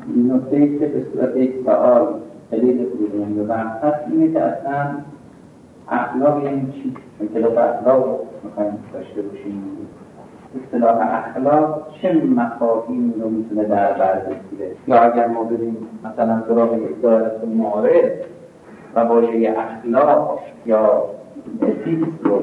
نکته‌ای که به صورت یک سوال خیلی بودیم و بحث هست اینه که اصلا اخلاق یعنی چی؟ چون کلاس اخلاق میخوایم داشته باشیم. اصطلاح اخلاق چه مفاهیمی رو میتونه در بر بگیره؟ یا اگر ما بریم مثلا سراغ یک دایره معارف و واژه اخلاق یا اتیکس رو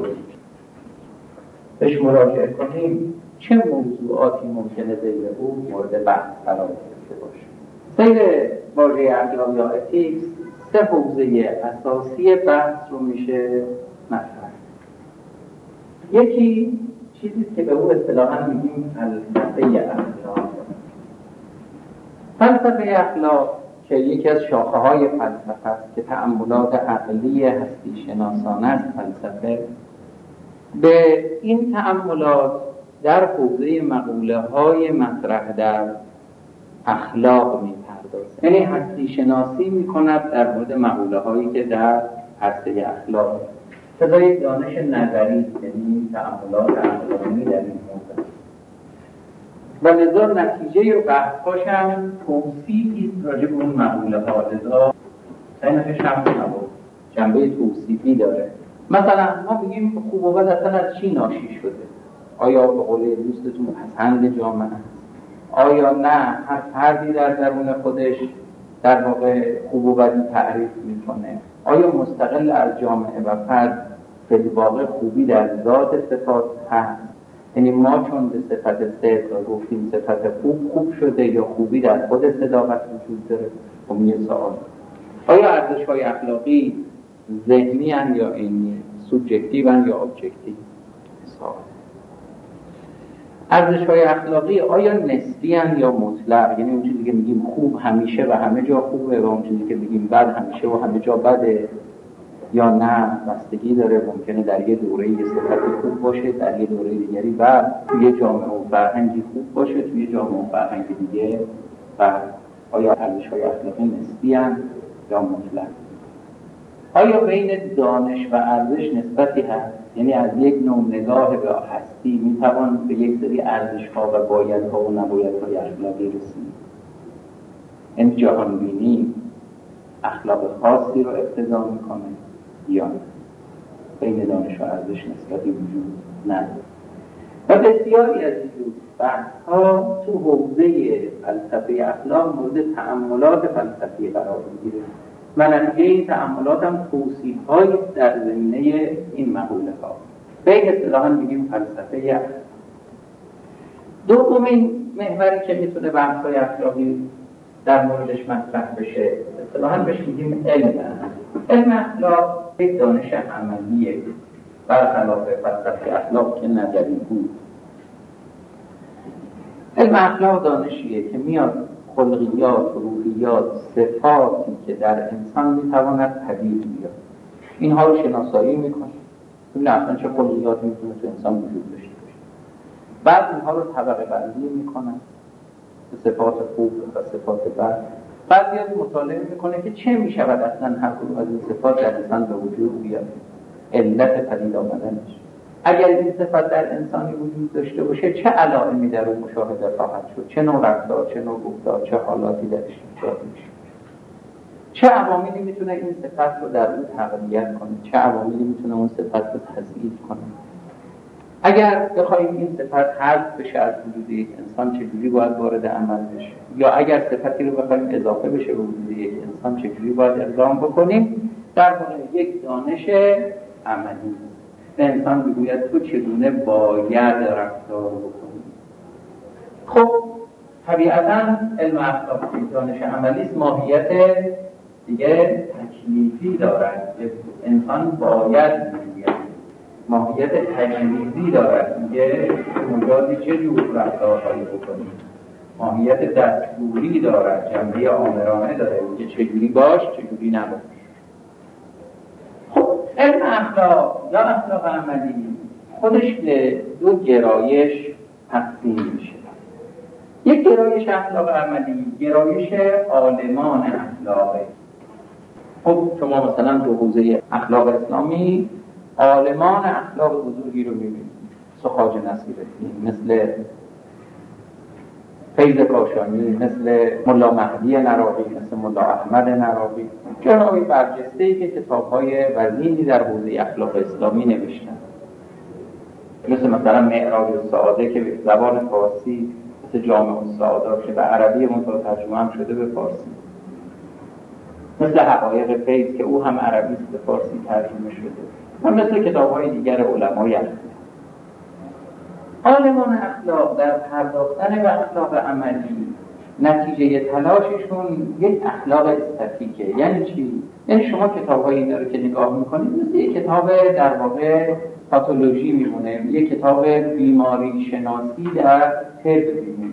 بهش مراجعه کنیم، چه موضوعاتی ممکنه زیر او مورد بحث قرار گرفته باشه؟ زیر واژه اخلاق یا اتیکس سه حوزه اساسی بحث رو میشه مطرح. یکی چیزی که به او اصطلاحاً میگیم فلسفه اخلاق. فلسفه اخلاق که یکی از شاخه‌های فلسفه است که تأملات عقلی هستی شناسانه است فلسفه، به این تأملات در حوزه مقوله‌های مطرح در اخلاق می‌پردازد. یعنی هستی شناسی می‌کند در مورد مقوله‌هایی که در عرصه اخلاق فضای یک دانش نظری، یعنی تأملات عقلانی در این موضوع و لذا نتیجه بحث‌هاش هم توصیفی راجع به اون مقوله‌ها، لذا سینفش هم جنبه توصیفی داره. مثلا ما بگیم خوب و بد اصلا از چی ناشی شده؟ آیا به قول دوستتون پسند جامعه است؟ آیا نه هر فردی در درون خودش در واقع خوب و بدی تعریف میکنه؟ آیا مستقل از جامعه و فرد فی الواقع خوبی در ذات صفات هست؟ یعنی ما چون به صفت صدق گفتیم صفت خوب شده یا خوبی در خود صداقت وجود داره؟ خب یه سوال. آیا ارزش‌های اخلاقی ذهنی هستند یا عینی؟ سوبژکتیو هستند یا ابجکتیو؟ سوال. ارزش‌های اخلاقی آیا نسبی هستند یا مطلق؟ یعنی اون چیزی که میگیم خوب همیشه و همه جا خوبه و اون چیزی که میگیم بد همیشه و همه جا بده، یا نه بستگی داره؟ ممکنه در یه دوره یه صفت خوب باشه، در یه دوره دیگری بد، توی جامعه و فرهنگی خوب باشه، توی جامعه و فرهنگ دیگه بد. آیا ارزش‌های اخلاقی نسبی هستند یا مطلق؟ آیا بین دانش و ارزش نسبتی هست؟ یعنی از یک نوع نگاه به هستی میتوان به یک سری ارزش‌ها و بایدها و نبایدهای اخلاقی رسید؟ این جهان بینی اخلاق خاصی رو اقتضا میکنه یا نه؟ بین دانش و ارزش نسبتی وجود نداره. و بسیاری از این بحث‌ها تو حوزه فلسفه اخلاق مورد تأملات فلسفی قرار میگیره. منهج این تأملات هم توصیف‌های در زمینه این مقوله‌ها به اصطلاحاً میگیم فلسفه اخلاق. دومین محوری که میتونه بحث‌های اخلاقی در موردش مطرح بشه اصطلاحاً بهش میگیم علم اخلاق. یک دانش عملیه برخلاف فلسفه اخلاق که نظری بود. علم اخلاق دانشیه که میاد خلقیات، روحیات، صفاتی که در انسان میتواند پدید بیاد اینها رو شناسایی میکنه. ببین اصلا چه خلقیاتی میتونه تو انسان وجود داشته باشه. بعد اینها رو طبقه بندی میکنه به صفات خوب و صفات بد. بعد میاد مطالعه میکنه که چه میشود اصلا هر کدوم از این صفات در انسان به وجود بیاد، علت پدید آمدنش. اگر این صفت در انسانی وجود داشته باشه چه علائمی در اون مشاهده خواهد شد؟ چه نوع رفتار، چه نوع گفتار، چه حالاتی درش ایجاد میشه؟ چه عواملی میتونه این صفت رو در اون تقویت کنه؟ چه عواملی میتونه اون صفت رو تضعیف کنه؟ اگر بخوایم این صفت حذف بشه از وجود یک انسان چجوری باید وارد عمل بشه؟ یا اگر صفتی رو بخوایم اضافه بشه به وجود یک انسان چجوری باید اقدام بکنیم؟ در واقع یک دانش عملی به انسان میگوید تو چگونه باید رفتار بکنی. خب طبیعتاً علم اخلاق دانش عملی است، ماهیت دیگه تکلیفی دارد. انسان باید میگوید ماهیت تجویزی دارد، میگه مجازی چه جور رفتارهایی بکنی. ماهیت دستوری دارد، جنبه آمرانه داره، میگه چجوری باش چجوری نباش. خب علم اخلاق یا اخلاق عملی خودش به دو گرایش تقسیم میشه. یک گرایش اخلاق عملی گرایش عالمان اخلاقه. خب شما مثلا دو حوزه اخلاق اسلامی عالمان اخلاق بزرگی رو میبینید. سخاج نصیرالدین مثل فیض کاشانی، مثل ملا مهدی نراقی، مثل ملا احمد نراقی، جنابی برجسته‌ای که کتاب‌های وزینی در حوزه اخلاق اسلامی نوشتن، مثلا معراج السعاده که به زبان فارسی، مثل جامع السعاده که به عربی ترجمه هم شده به فارسی، مثل حقایق فیض که او هم عربی به فارسی ترجمه شده، و مثل کتاب‌های دیگر علمای اخلاق. عالمان اخلاق در پرداختن به اخلاق عملی نتیجه تلاششون یک اخلاق استاتیکه. یعنی چی؟ یعنی شما کتاب‌های اینا رو که نگاه می‌کنید مثل یک کتاب در واقع پاتولوژی میمونه، یک کتاب بیماری شناسی در طب میمونه.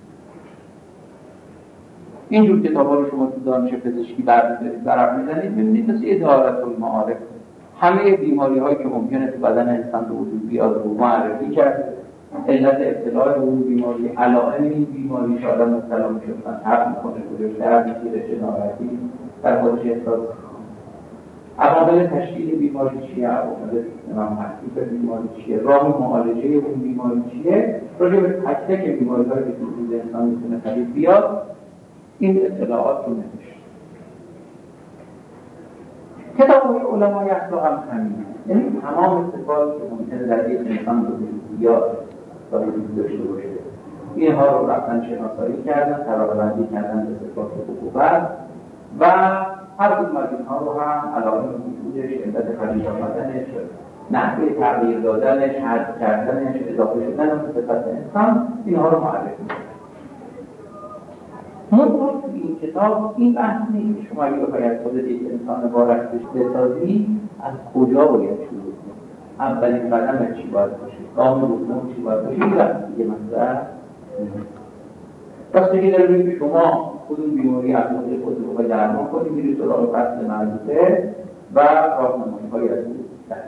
اینجور کتاب‌ها رو شما تو دانش پزشکی برق می‌زنید می‌بینید مثل ادارة المعارف همه بیماری‌هایی که ممکنه تو بدن انسان به وجود بیاد رو معرفی کرد، علت ابتلا اون بیماری، علائم این بیماری که آدم مبتلا میشه، تب میکنه، گوشت درد میگیره، جنایتی در خودش احساس میکنه، عوامل تشکیل بیماری چیه، عوامل تخفیف بیماری چیه، راه معالجه اون بیماری چیه، راجع به تک تک بیماری‌هایی که تو وجود انسان میتونه پدید بیاد این اطلاعات رو نوشته. کتاب‌های علمای اخلاق هم همینه، یعنی تمام صفاتی که ممکنه در یک انسان به وجود بیاد و وجود داشته باشه اینها رو رفتن شناسایی کردن، طبقه بندی کردن به صفات حقوقت و هر کدوم از اینها رو هم علائم وجودش، علت خلیج آمدنش، نحوه تغییر دادنش، حذف کردنش، اضافه شدن به صفات انسان، اینها رو معرفی کردن. منطقه تو این کتاب این بحث نیست که شما اگه بخواید خودت یک انسان بارش بسازی از کجا باید شروع کنید، اولین قدم چی باید باشه، گام دوم چی باید باشه، این بحث دیگه مطرح راست که داره بگید شما خودون بیماری از خود رو درمان کنید، میرید سراغ فصل مربوطه و راهنمایی‌هایی از اون دارید.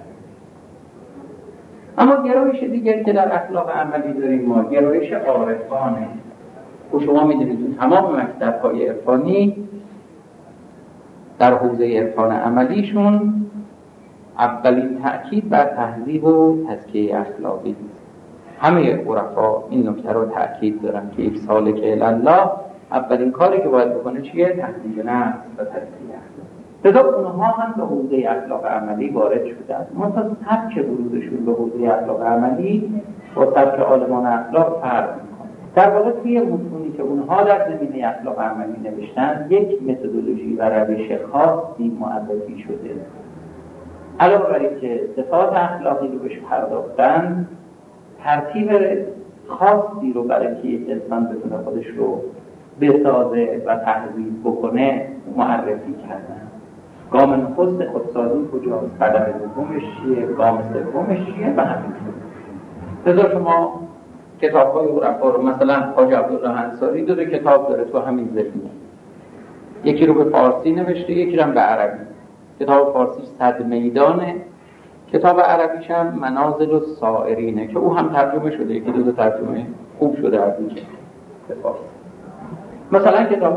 اما گرایش دیگری که در اخلاق عملی داریم ما گرایش عارفانه. و شما میدونید تمام مکتب‌های عرفانی در حوزه عرفان عملیشون اولین تأکید بر تهذیب و تزکیه اخلاقی است. همه عرفا این نکته رو تأکید دارن که یک سالک الله اولین کاری که باید بکنه چیه؟ تهذیب نفس و تزکیه اخلاق. لذا اونها هم به حوزه اخلاق عملی وارد شدن. منتها سبک ورودشون به حوزه اخلاق عملی با سبک عالمان اخلاق فرق میکنه. در واقع توی متونی که اونها در زمینه اخلاق عملی نوشتن یک متدولوژی و روش خاصی معرفی شده. علاوه بر اینکه صفات اخلاقی رو بهش پرداختن، ترتیب خاصی رو برای اینکه یک انسان بتونه خودش رو بسازه و تهذیب بکنه معرفی کردن. گام نخست خودسازی کجاست، قدم دومش چیه، گام سومش چیه و همینطور. لذا شما کتاب‌های عرفا رو مثلا حاج عبدالله انصاری داره کتاب داره تو همین زمینه، یکی رو به فارسی نوشته یکی رو به عربی. کتاب فارسیش صد میدانه، کتاب عربیش هم منازل السائرینه که او هم ترجمه شده، یکی دو ترجمه خوب شده از این به فارسی. مثلا کتاب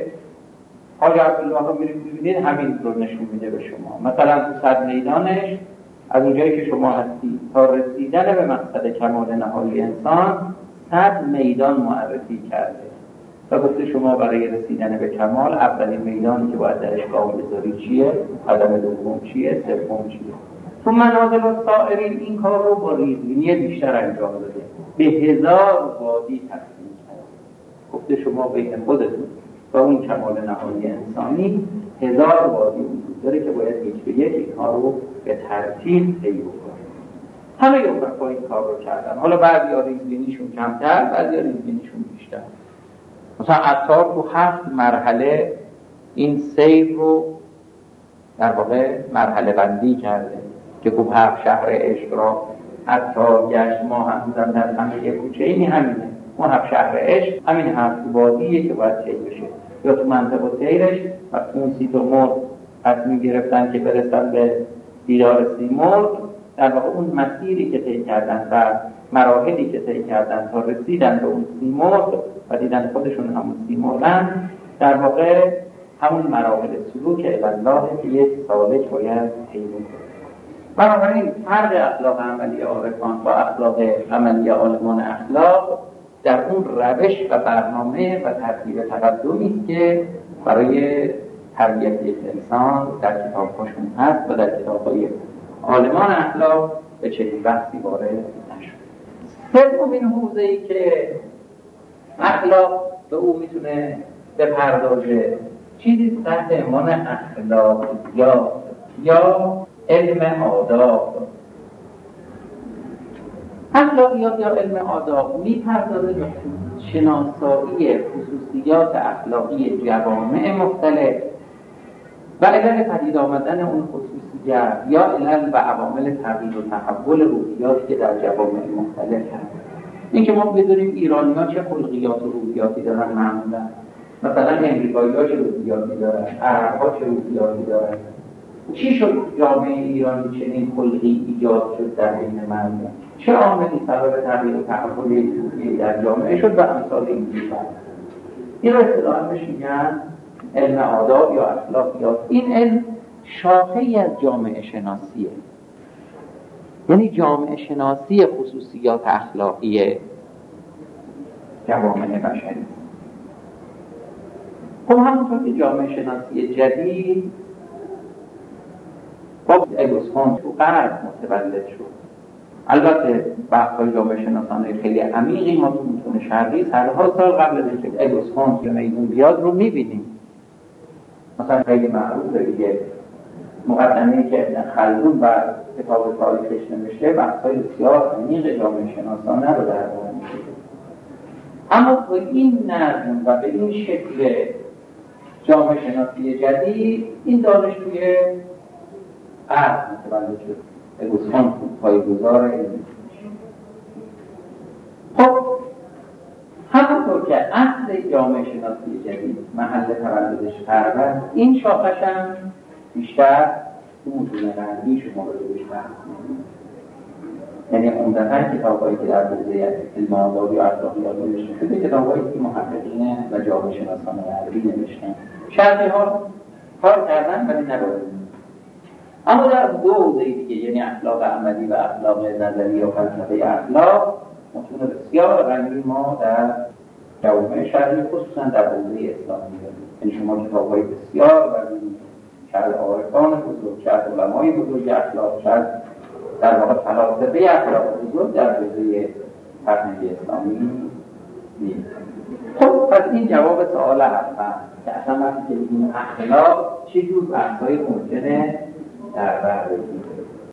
حاج عبدالله رو می‌بینید همین رو نشون میده به شما. مثلا تو صد میدانش از اونجایی که شما هستی تا رسیدن به مقصد کمال نهایی انسان 100 میدان معرفی کرده و گفته شما برای رسیدن به کمال اولین میدانی که باید درش گام بذاری چیه، قدم دوم چیه، سوم چیه. تو منازل السائرین این کار رو با ریزبینی بیشتر انجام داده، به 1000 وادی تقسیم کرده. گفته شما بین خودتون و اون کمال نهایی انسانی 1000 وادی وجود داره که باید یک به یک اینها رو به ترتیب طی بکنید. همه عرفا این کار رو کردن. حالا بعضی ها ریزبینیشون کمتر، بعضی ها ریزبینیشون بیشتر. مثلا عطار تو 7 مرحله این سیر رو در واقع مرحله بندی کرده که گفت 7 شهر عشق را عطار گشت ما هم در همه یک کوچه اینی همینه. اون 7 شهر عشق همین 7 وادیه که باید طی بشه. یا تو منطقه سیرش اون 30 تا مرغ تصمیم گرفتن که برسن به دیدار سیمرغ، در واقع اون مسیری که طی کردن و مراحلی که طی کردن تا رسیدن به اون سیمرغ و دیدن خودشون همون سیمرغن، در واقع همون مراحل سلوک الله که یک سالک باید طی بکنه. بنابراین فرق اخلاق عملی عارفان با اخلاق عملی عالمان اخلاق در اون روش و برنامه و ترتیب تقدمی است که برای تربیت یک انسان در کتاب‌هاشون هست و در کتاب‌های عالمان اخلاق به چنین بحثی وارد نشد. سومین حوزه‌ای که اخلاق به او میتونه بپردازه چیزی تحت عنوان اخلاقیات یا علم آداب. اخلاقیات یا علم آداب میپردازه به شناسایی خصوصیات اخلاقی جوامع مختلف و علل پدید آمدن اون خصوصیت یا علل و عوامل تغییر و تحول روحیاتی که در جوامع مختلف هست. این که ما بدونیم ایرانی‌ها چه خلقیات و روحیاتی دارن معمولا، مثلا امریکایی‌ها چه روحیاتی دارن، عرب‌ها چه روحیاتی دارن، چی شد جامعه ایرانی چنین خلقی ایجاد شد در بین مردم، چه عاملی سبب تغییر و تحول روحی در جامعه شد و امثال این چیزها. این رو اصطلاحاً بهش میگن علم آداب یا اخلاقیات. این علم شاخه‌ای از جامعه شناسیه، یعنی جامعه شناسی خصوصیات اخلاقی جوامع بشری. خب همونطور که جامعه شناسی جدید با اگوستکونت تو غرب متولد شد، البته بحث‌های جامعه شناسانه خیلی عمیقی ما تو متون شرقی صدها سال قبل از اینکه اگوستکونت یا میدون بیاد رو می‌بینیم. مثلا خیلی معروفه دیگه مقدمه‌ای که ابن خلدون بر کتاب تاریخش نوشته بحث‌های بسیار عمیق جامعه شناسانه رو در بر می‌گیره. اما به این نظم و به این شکل جامعه شناسی جدید این دانشجوی غرب متولد شد. اگوستکونت پایه‌گذار علم. خب همونطور که اصل جامعه شناسی جدید محل تولدش غرب است، این شاخش هم بیشتر متون غربی شما رو بهش بحث می‌کنید. یعنی عمدتاً کتاب‌هایی که در حوزه علم آداب یا اخلاقیات نوشته شده کتاب‌هایی که محققین و جامعه شناسان غربی نوشتن. شرقی‌ها کار کردن ولی نباید. اما در دو حوزه دیگه، یعنی اخلاق عملی و اخلاق نظری و فلسفه اخلاق، متون بسیار غنی ما در جوامع شرقی خصوصا در حوزه اسلامی داریم. یعنی شما کتاب‌های بسیار غنی شرق عارفان بزرگ، شرق علمای بزرگ اخلاق، شرق در واقع فلاسفه اخلاق بزرگ در حوزه فرهنگ اسلامی نیست. خب پس این جواب سوال اول که اصلا وقتی که بگیم اخلاق چه جور بحث‌هایی ممکنه در بر بگیریم.